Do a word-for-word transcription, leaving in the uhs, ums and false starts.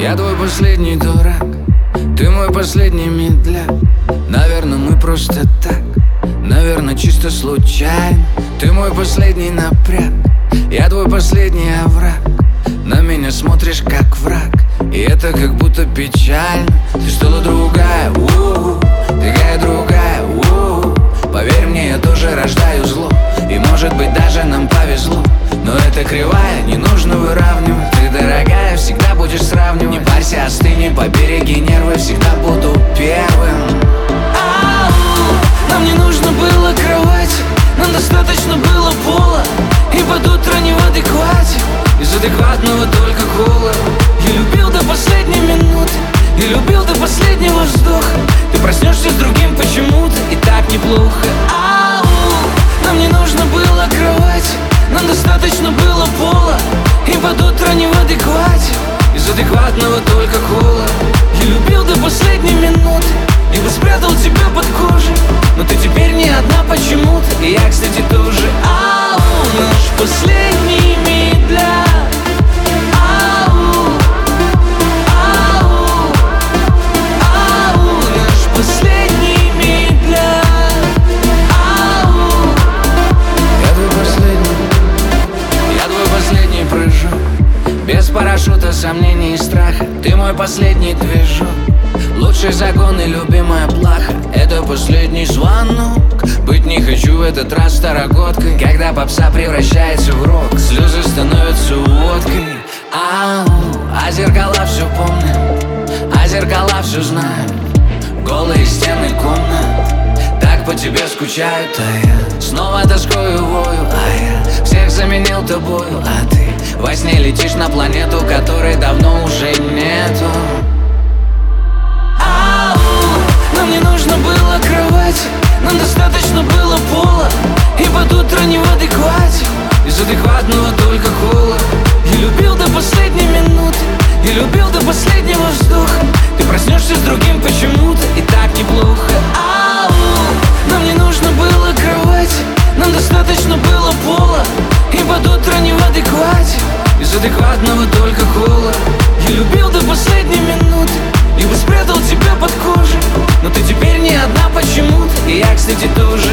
Я твой последний дурак, ты мой последний медляк. Наверное, мы просто так, наверное, чисто случайно. Ты мой последний напряг, я твой последний овраг. На меня смотришь как враг, и это как будто печально. Ты стала другая, у-у-у, такая другая, у-у-у. Поверь мне, я тоже рождаю зло, и может быть даже нам повезло. Но это кривая, не нужно выравнивать. Ты, дорогая, всегда будешь сравнивать. Не парься, остыни, побереги нервы, всегда буду первым. Ау, нам не нужно было кровати, нам достаточно было пола. И под утро не в адеквате, из адекватного только кола. Я любил до последней минуты, я любил до последнего вздоха. Ты проснешься с другим почему-то, и так неплохо. Ау, нам не нужно было кровати, нам достаточно было пола. И под утро не в адеквате, из адекватного только кола. Я любил до последней минуты, я бы спрятал тебя под кожей, но ты теперь не одна почему-то, и я, кстати, тоже. Ау, наш последний медляк. Ау, ау, ау, наш последний медляк. Ау, я твой последний, я твой последний прыжок, без парашюта, сомнений и страха. Ты мой последний движок, лучший загон и любимая плаха. Это последний звонок, быть не хочу в этот раз старогодкой. Когда попса превращается в рок, слезы становятся водкой. Ау, а зеркала все помнят, а зеркала все знают. Голые стены комнат так по тебе скучают. А я снова тоскую вою, а я всех заменил тобою. А ты во сне летишь на планету, которой давно уже нету. Нам не нужно было кровати, нам достаточно было пола. И под утро не в адеквате, из адекватного только кола. Я любил до последней минуты, я любил до последнего вздоха. Ты проснешься с другим почему-то, и так неплохо. Ау, нам не нужно было кровати, нам достаточно было пола. И под утро не в адеквате, из адекватного только кола. Я любил до последней минуты, я бы спрятал тебя под кожей, но ты теперь не одна почему-то, и я, кстати, тоже.